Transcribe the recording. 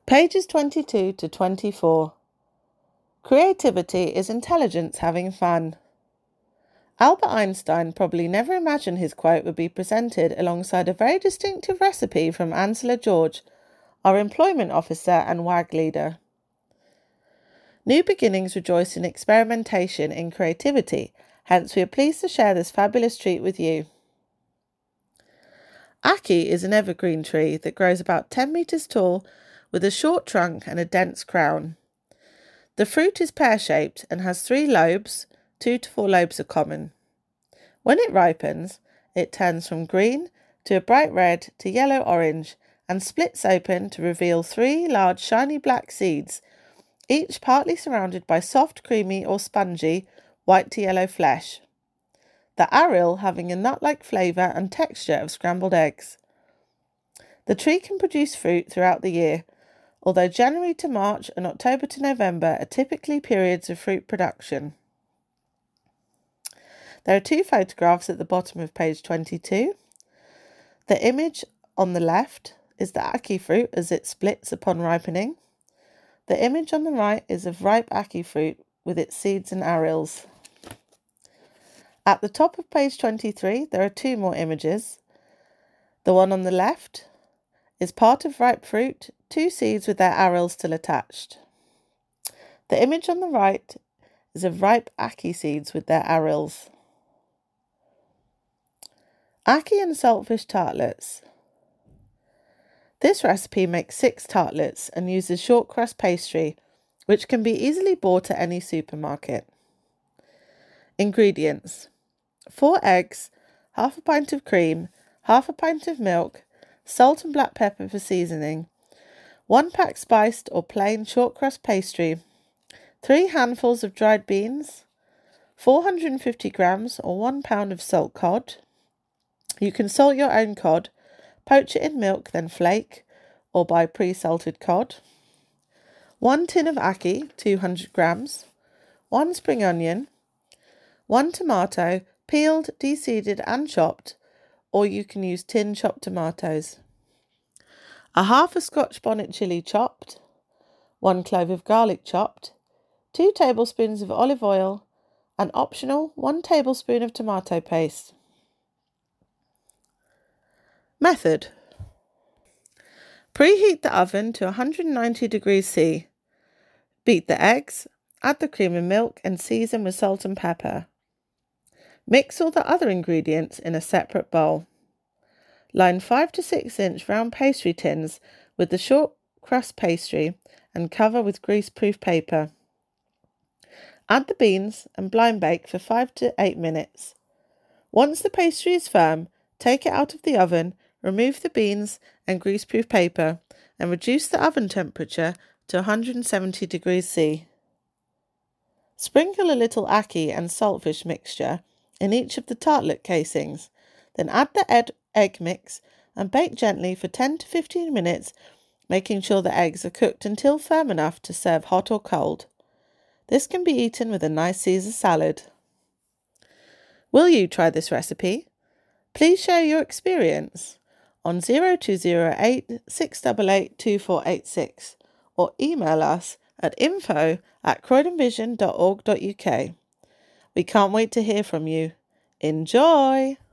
Pages 22 to 24. Creativity is intelligence having fun. Albert Einstein probably never imagined his quote would be presented alongside a very distinctive recipe from Ansela George, our employment officer and WAG leader. New beginnings rejoice in experimentation in creativity, hence we are pleased to share this fabulous treat with you. Ackee is an evergreen tree that grows about 10 metres tall with a short trunk and a dense crown. The fruit is pear-shaped and has 3 lobes, 2 to 4 lobes are common. When it ripens, it turns from green to a bright red to yellow-orange and splits open to reveal 3 large shiny black seeds, each partly surrounded by soft, creamy or spongy white to yellow flesh. The aril having a nut-like flavour and texture of scrambled eggs. The tree can produce fruit throughout the year, although January to March and October to November are typically periods of fruit production. There are 2 photographs at the bottom of page 22. The image on the left is the ackee fruit as it splits upon ripening. The image on the right is of ripe ackee fruit with its seeds and arils. At the top of page 23 there are 2 more images. The one on the left is part of ripe fruit, 2 seeds with their arils still attached. The image on the right is of ripe ackee seeds with their arils. Ackee and saltfish tartlets. This recipe makes 6 tartlets and uses short crust pastry, which can be easily bought at any supermarket. Ingredients: 4 eggs, half a pint of cream, half a pint of milk, salt and black pepper for seasoning, 1 pack spiced or plain short crust pastry, 3 handfuls of dried beans, 450 grams or 1 pound of salt cod. You can salt your own cod, poach it in milk then flake, or buy pre-salted cod. 1 tin of ackee, 200 grams, 1 spring onion, 1 tomato, peeled, de-seeded and chopped, or you can use tin chopped tomatoes. A half a Scotch bonnet chilli chopped, 1 clove of garlic chopped, 2 tablespoons of olive oil, and optional 1 tablespoon of tomato paste. Method: preheat the oven to 190 degrees C. Beat the eggs, add the cream and milk and season with salt and pepper. Mix all the other ingredients in a separate bowl. Line 5 to 6 inch round pastry tins with the short crust pastry and cover with greaseproof paper. Add the beans and blind bake for 5 to 8 minutes. Once the pastry is firm, take it out of the oven, remove the beans and greaseproof paper and reduce the oven temperature to 170 degrees C. Sprinkle a little ackee and saltfish mixture in each of the tartlet casings, then add the egg mix and bake gently for 10 to 15 minutes, making sure the eggs are cooked until firm enough to serve hot or cold. This can be eaten with a nice Caesar salad. Will you try this recipe? Please share your experience on 0208 688 2486 or email us at info@croydonvision.org.uk. We can't wait to hear from you. Enjoy!